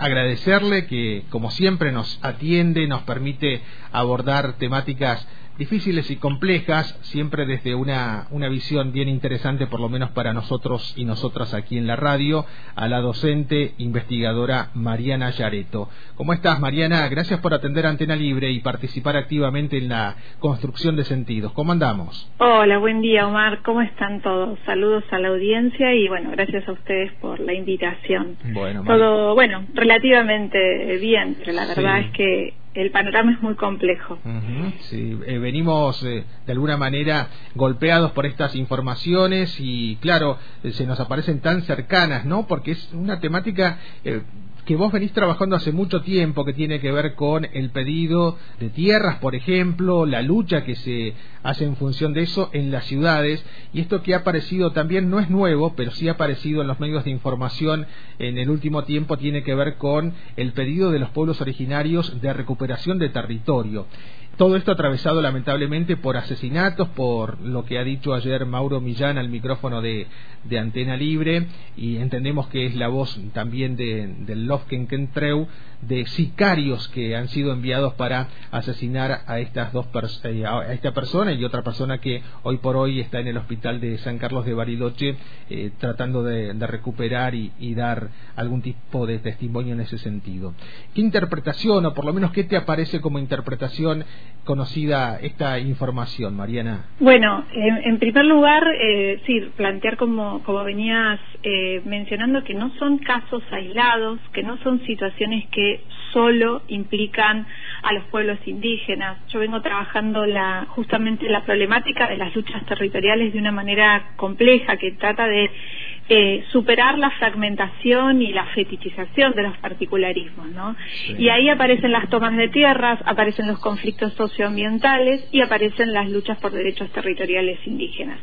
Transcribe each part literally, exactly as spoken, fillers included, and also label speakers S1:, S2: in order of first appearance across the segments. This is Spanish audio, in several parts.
S1: agradecerle que, como siempre, nos atiende, nos permite abordar temáticas difíciles y complejas, siempre desde una, una visión bien interesante, por lo menos para nosotros y nosotras aquí en la radio, a la docente investigadora Mariana Yareto. ¿Cómo estás, Mariana? Gracias por atender Antena Libre y participar activamente en la construcción de sentidos. ¿Cómo andamos?
S2: Hola, buen día, Omar. ¿Cómo están todos? Saludos a la audiencia y, bueno, gracias a ustedes por la invitación.
S1: Bueno,
S2: Todo, bueno, relativamente bien, pero la verdad
S1: sí.
S2: es que el panorama es muy complejo.
S1: Uh-huh, sí, eh, venimos eh, de alguna manera golpeados por estas informaciones y claro, eh, se nos aparecen tan cercanas, ¿no? Porque es una temática eh, que vos venís trabajando hace mucho tiempo, que tiene que ver con el pedido de tierras, por ejemplo, la lucha que se hace en función de eso en las ciudades, y esto que ha aparecido también no es nuevo, pero sí ha aparecido en los medios de información en el último tiempo, tiene que ver con el pedido de los pueblos originarios de recuperación de territorio. Todo esto atravesado lamentablemente por asesinatos, por lo que ha dicho ayer Mauro Millán al micrófono de, de Antena Libre, y entendemos que es la voz también de, del Lofkenkentreu, de sicarios que han sido enviados para asesinar a estas dos pers- eh, a esta persona y otra persona que hoy por hoy está en el hospital de San Carlos de Bariloche eh, tratando de, de recuperar y, y dar algún tipo de testimonio en ese sentido. ¿Qué interpretación, o por lo menos qué te aparece como interpretación conocida esta información, Mariana?
S2: Bueno, en, en primer lugar, eh, sí, plantear como, como venías eh, mencionando, que no son casos aislados, que no son situaciones que solo implican a los pueblos indígenas. Yo vengo trabajando la, justamente la problemática de las luchas territoriales de una manera compleja, que trata de Eh, superar la fragmentación y la fetichización de los particularismos, ¿no? Sí. Y ahí aparecen las tomas de tierras, aparecen los conflictos socioambientales y aparecen las luchas por derechos territoriales indígenas.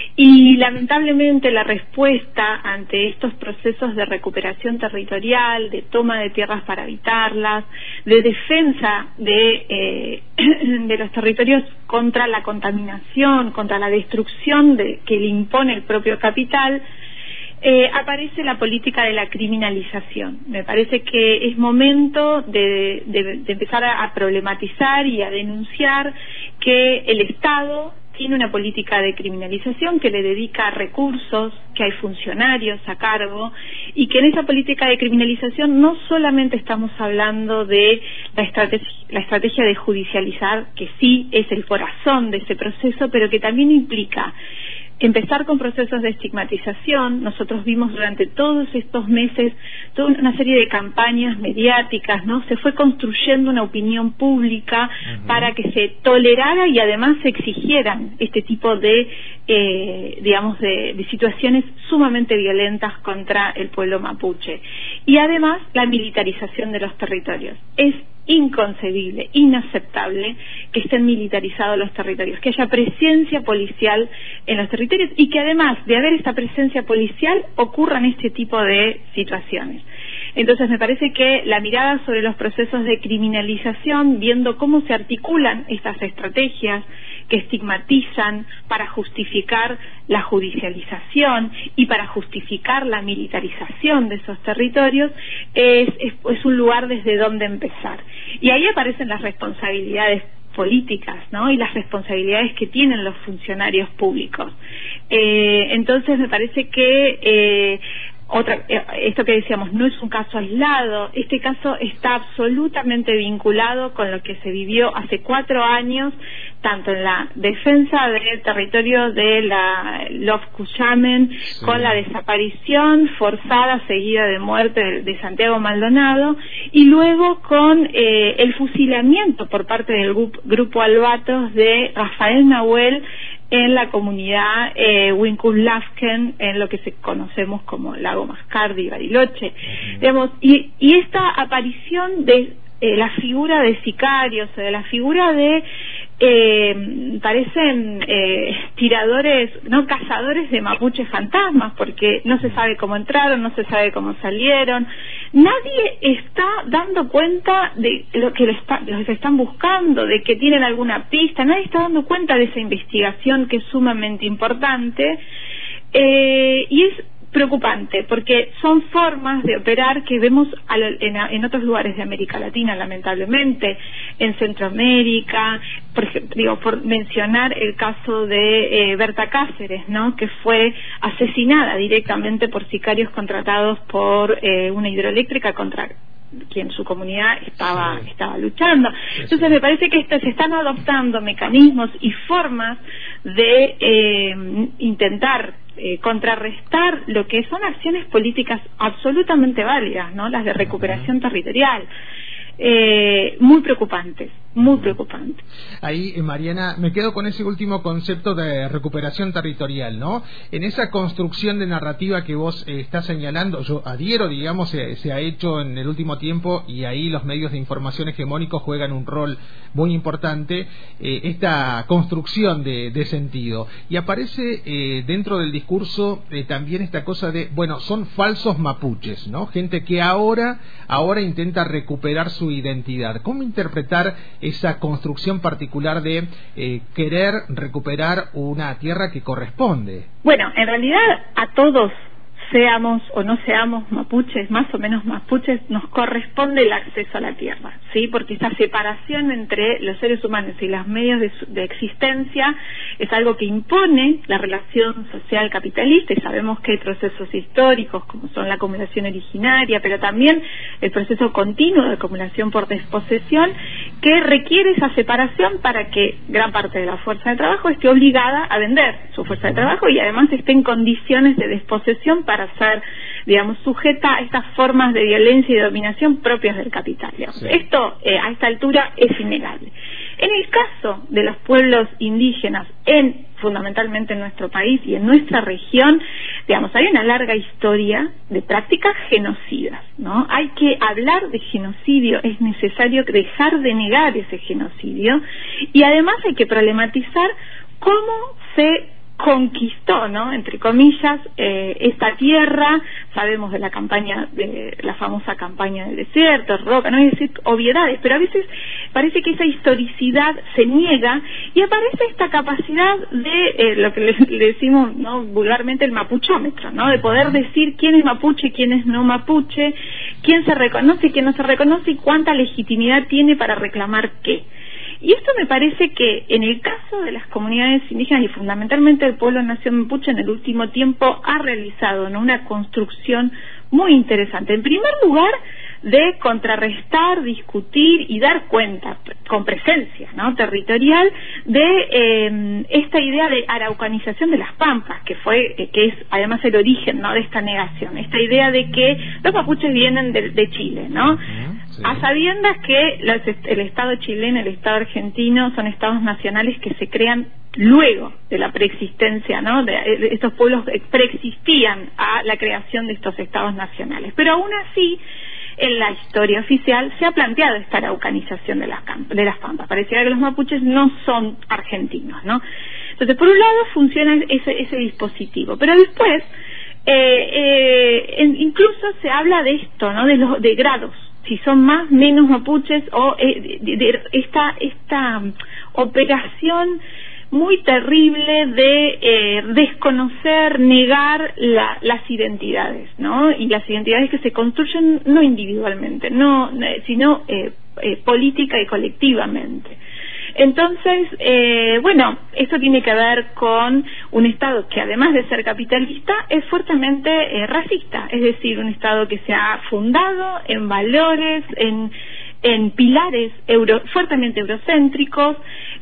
S2: Y lamentablemente la respuesta ante estos procesos de recuperación territorial, de toma de tierras para habitarlas, de defensa de, eh, de los territorios contra la contaminación, contra la destrucción de, que le impone el propio capital, Eh, aparece la política de la criminalización. Me parece que es momento de, de, de empezar a, a problematizar y a denunciar que el Estado tiene una política de criminalización, que le dedica recursos, que hay funcionarios a cargo, y que en esa política de criminalización no solamente estamos hablando de la estrategia, la estrategia de judicializar, que sí es el corazón de ese proceso, pero que también implica empezar con procesos de estigmatización. Nosotros vimos durante todos estos meses toda una serie de campañas mediáticas, ¿no? Se fue construyendo una opinión pública uh-huh. para que se tolerara y además se exigieran este tipo de, eh, digamos, de, de situaciones sumamente violentas contra el pueblo mapuche. Y además la militarización de los territorios. Es inconcebible, inaceptable que estén militarizados los territorios, que haya presencia policial en los territorios y que además de haber esta presencia policial ocurran este tipo de situaciones. Entonces me parece que la mirada sobre los procesos de criminalización, viendo cómo se articulan estas estrategias que estigmatizan para justificar la judicialización y para justificar la militarización de esos territorios, es, es, es un lugar desde donde empezar. Y ahí aparecen las responsabilidades políticas, ¿no? Y las responsabilidades que tienen los funcionarios públicos. Eh, entonces me parece que eh, Otra, esto que decíamos, no es un caso aislado. Este caso está absolutamente vinculado con lo que se vivió hace cuatro años, tanto en la defensa del territorio de la Lofkuchamen, sí. con la desaparición forzada seguida de muerte de, de Santiago Maldonado, y luego con eh, el fusilamiento por parte del grupo, grupo Albatros de Rafael Nahuel en la comunidad eh, Winkulafken, en lo que se conocemos como Lago Mascardi y Bariloche. Uh-huh. Digamos, y, y esta aparición de eh, la figura de sicarios, o de la figura de eh, parecen eh, tiradores, no cazadores de mapuches fantasmas, porque no se sabe cómo entraron, no se sabe cómo salieron. Nadie está dando cuenta de lo que los, los están buscando, de que tienen alguna pista. Nadie está dando cuenta de esa investigación que es sumamente importante, eh, y es preocupante, porque son formas de operar que vemos a lo, en, en otros lugares de América Latina, lamentablemente, en Centroamérica, por ejemplo, digo, por mencionar el caso de eh, Berta Cáceres, ¿no?, que fue asesinada directamente por sicarios contratados por eh, una hidroeléctrica contra quien su comunidad estaba sí. estaba luchando. Entonces sí. me parece que esto, se están adoptando mecanismos y formas de eh, intentar eh, contrarrestar lo que son acciones políticas absolutamente válidas, ¿no?, las de recuperación territorial. Eh, muy preocupantes, muy preocupantes.
S1: Ahí, Mariana, me quedo con ese último concepto de recuperación territorial, ¿no? En esa construcción de narrativa que vos eh, estás señalando, yo adhiero, digamos, se, se ha hecho en el último tiempo, y ahí los medios de información hegemónicos juegan un rol muy importante, eh, esta construcción de, de sentido. Y aparece eh, dentro del discurso eh, también esta cosa de, bueno, son falsos mapuches, ¿no? Gente que ahora, ahora intenta recuperar su identidad. ¿Cómo interpretar esa construcción particular de eh, querer recuperar una tierra que corresponde?
S2: Bueno, en realidad a todos, seamos o no seamos mapuches, más o menos mapuches, nos corresponde el acceso a la tierra, ¿sí? Porque esa separación entre los seres humanos y los medios de, de existencia es algo que impone la relación social capitalista, y sabemos que hay procesos históricos como son la acumulación originaria, pero también el proceso continuo de acumulación por desposesión, que requiere esa separación para que gran parte de la fuerza de trabajo esté obligada a vender su fuerza de trabajo y además esté en condiciones de desposesión para para ser, digamos, sujeta a estas formas de violencia y dominación propias del capital. Sí. Esto, eh, a esta altura, es innegable. En el caso de los pueblos indígenas, en fundamentalmente en nuestro país y en nuestra región, digamos, hay una larga historia de prácticas genocidas, ¿no? Hay que hablar de genocidio, es necesario dejar de negar ese genocidio, y además hay que problematizar cómo se conquistó, ¿no?, entre comillas, eh, esta tierra. Sabemos de la campaña, de la famosa campaña del desierto, Roca, no hay decir obviedades, pero a veces parece que esa historicidad se niega y aparece esta capacidad de eh, lo que le, le decimos, ¿no?, vulgarmente el mapuchómetro, ¿no?, de poder decir quién es mapuche y quién es no mapuche, quién se reconoce y quién no se reconoce y cuánta legitimidad tiene para reclamar qué. Y esto me parece que en el caso de las comunidades indígenas y fundamentalmente el pueblo nación mapuche en el último tiempo ha realizado, ¿no?, una construcción muy interesante. En primer lugar, de contrarrestar, discutir y dar cuenta con presencia, ¿no?, territorial de eh, esta idea de araucanización de las pampas, que fue eh, que es además el origen, ¿no?, de esta negación, esta idea de que los mapuches vienen de, de Chile, ¿no? Uh-huh. Sí. A sabiendas que los, el Estado chileno, el Estado argentino son estados nacionales que se crean luego de la preexistencia, ¿no?, de, de estos pueblos preexistían a la creación de estos estados nacionales, pero aún así en la historia oficial se ha planteado esta araucanización de las, de las pampas. Pareciera que los mapuches no son argentinos, ¿no? Entonces, por un lado funciona ese, ese dispositivo, pero después eh, eh, en, incluso se habla de esto, ¿no?, de los de grados, si son más, menos mapuches, o eh, de, de esta esta um, operación muy terrible de eh, desconocer, negar la, las identidades, ¿no? Y las identidades que se construyen no individualmente, no, sino eh, eh, política y colectivamente. Entonces, eh, bueno, esto tiene que ver con un Estado que, además de ser capitalista, es fuertemente eh, racista, es decir, un Estado que se ha fundado en valores, en, en pilares euro, fuertemente eurocéntricos,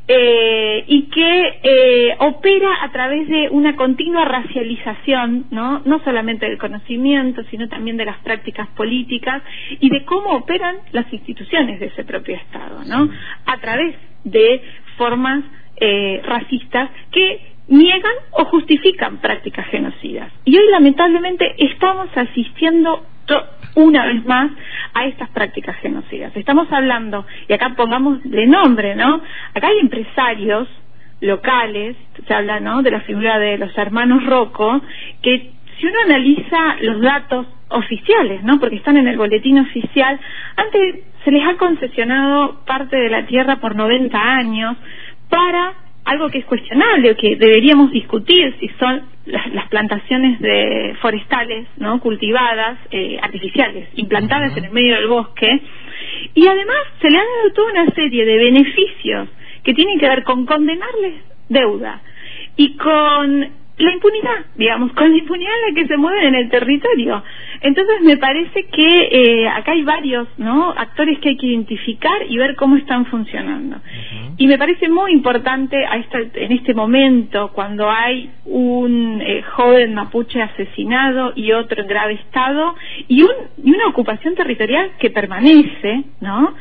S2: eh, y que eh, opera a través de una continua racialización, ¿no? No solamente del conocimiento, sino también de las prácticas políticas y de cómo operan las instituciones de ese propio Estado, ¿no? A través de formas eh, racistas que niegan o justifican prácticas genocidas. Y hoy, lamentablemente, estamos asistiendo una vez más a estas prácticas genocidas. Estamos hablando, y acá pongámosle nombre, ¿no? Acá hay empresarios locales, se habla, ¿no?, de la figura de los hermanos Rocco, que si uno analiza los datos oficiales, ¿no?, porque están en el boletín oficial, antes se les ha concesionado parte de la tierra por noventa años para algo que es cuestionable o que deberíamos discutir si son las, las plantaciones de forestales, ¿no? Cultivadas, eh, artificiales, implantadas uh-huh. en el medio del bosque, y además se le han dado toda una serie de beneficios que tienen que ver con condenarles deuda y con la impunidad, digamos, con la impunidad en la que se mueven en el territorio. Entonces me parece que eh, acá hay varios, ¿no?, actores que hay que identificar y ver cómo están funcionando. Uh-huh. Y me parece muy importante a esta, en este momento, cuando hay un eh, joven mapuche asesinado y otro en grave estado, y, un, y una ocupación territorial que permanece, ¿no?,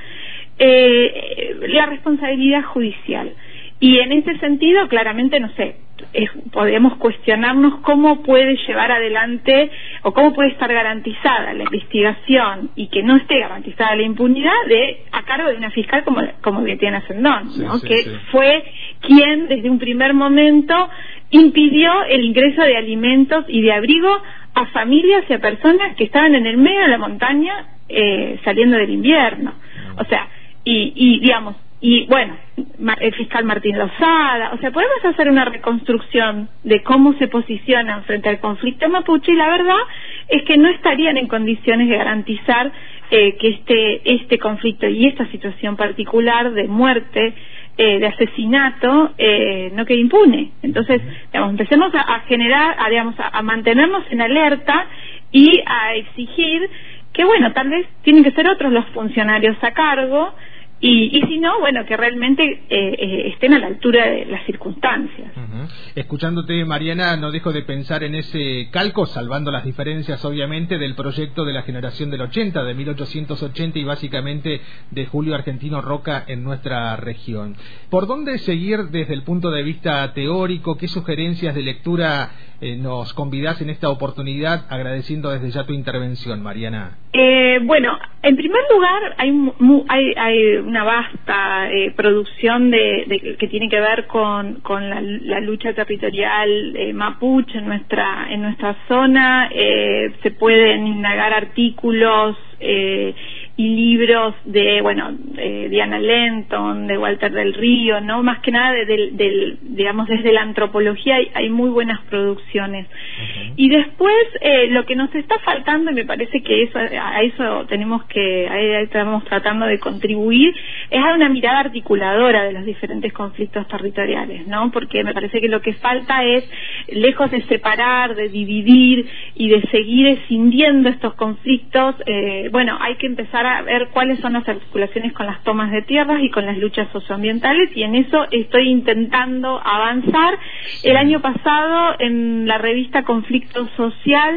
S2: eh, la responsabilidad judicial. Y en ese sentido, claramente, no sé, es, podemos cuestionarnos cómo puede llevar adelante o cómo puede estar garantizada la investigación y que no esté garantizada la impunidad de a cargo de una fiscal como, como Beatriana Sendón, ¿no? Sí, sí, que sí. fue quien desde un primer momento impidió el ingreso de alimentos y de abrigo a familias y a personas que estaban en el medio de la montaña eh, saliendo del invierno. O sea, y, y digamos, y bueno, el fiscal Martín Lozada, o sea, podemos hacer una reconstrucción de cómo se posicionan frente al conflicto mapuche, y la verdad es que no estarían en condiciones de garantizar eh, que este este conflicto y esta situación particular de muerte, eh, de asesinato, eh, no quede impune. Entonces, digamos, empecemos a, a generar, a, digamos, a, a mantenernos en alerta y a exigir que, bueno, tal vez tienen que ser otros los funcionarios a cargo. Y, y si no, bueno, que realmente eh, eh, estén a la altura de las circunstancias.
S1: Uh-huh. Escuchándote, Mariana, no dejo de pensar en ese calco, salvando las diferencias, obviamente, del proyecto de la generación del ochenta, de mil ochocientos ochenta, y básicamente de Julio Argentino Roca en nuestra región. ¿Por dónde seguir desde el punto de vista teórico? ¿Qué sugerencias de lectura eh, nos convidás en esta oportunidad? Agradeciendo desde ya tu intervención, Mariana.
S2: Eh, bueno, en primer lugar, hay, hay, hay una vasta eh, producción de, de que tiene que ver con, con la, la lucha territorial eh, mapuche en nuestra en nuestra zona. Eh, se pueden indagar artículos eh, y libros de, bueno, eh, Diana Lenton, de Walter del Río, ¿no? Más que nada, de, de, de, digamos, desde la antropología hay, hay muy buenas producciones. Uh-huh. Y después, eh, lo que nos está faltando, y me parece que eso a eso tenemos que, ahí estamos tratando de contribuir, es a una mirada articuladora de los diferentes conflictos territoriales, ¿no? Porque me parece que lo que falta es, lejos de separar, de dividir y de seguir escindiendo estos conflictos, eh, bueno, hay que empezar a ver cuáles son las articulaciones con las tomas de tierras y con las luchas socioambientales, y en eso estoy intentando avanzar. Sí. El año pasado, en la revista Conflicto Social,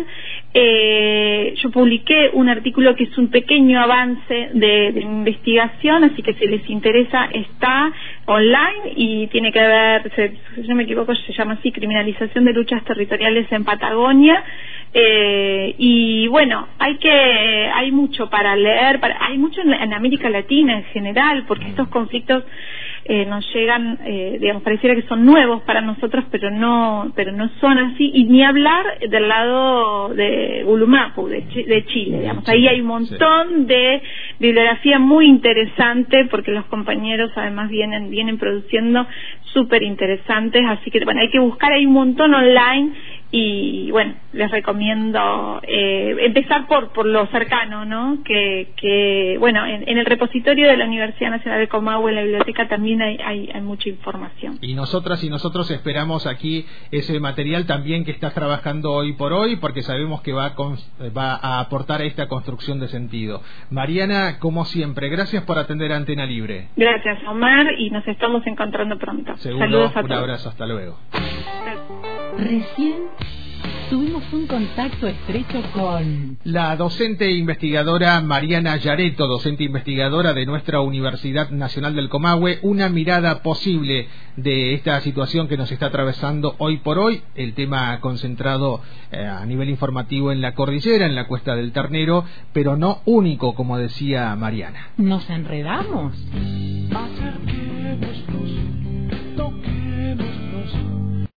S2: eh, yo publiqué un artículo que es un pequeño avance de, de investigación, así que si les interesa está online y tiene que ver, si no me equivoco, se llama así, Criminalización de Luchas Territoriales en Patagonia. Eh, y bueno, hay que hay mucho para leer, para, hay mucho en, en América Latina en general, porque estos conflictos eh, nos llegan, eh, digamos, pareciera que son nuevos para nosotros, pero no pero no son así, y ni hablar del lado de Gulumapu, de, de Chile, digamos, ahí hay un montón de bibliografía muy interesante, porque los compañeros además vienen vienen produciendo súper interesantes, así que bueno, hay que buscar, hay un montón online. Y bueno, les recomiendo eh, empezar por por lo cercano, ¿no? Que, que bueno, en, en el repositorio de la Universidad Nacional de Comahue, en la biblioteca, también hay, hay, hay mucha información.
S1: Y nosotras y nosotros esperamos aquí ese material también que estás trabajando hoy por hoy, porque sabemos que va a, con, va a aportar a esta construcción de sentido. Mariana, como siempre, gracias por atender a Antena Libre.
S2: Gracias, Omar, y nos estamos encontrando pronto.
S1: Seguro.
S2: Saludos a
S1: un
S2: todos.
S1: Abrazo, hasta luego.
S3: Recién tuvimos un contacto estrecho con
S1: la docente investigadora Mariana Yareto, docente investigadora de nuestra Universidad Nacional del Comahue, una mirada posible de esta situación que nos está atravesando hoy por hoy, el tema concentrado eh, a nivel informativo en la cordillera, en la Cuesta del Ternero, pero no único, como decía Mariana.
S3: ¿Nos enredamos?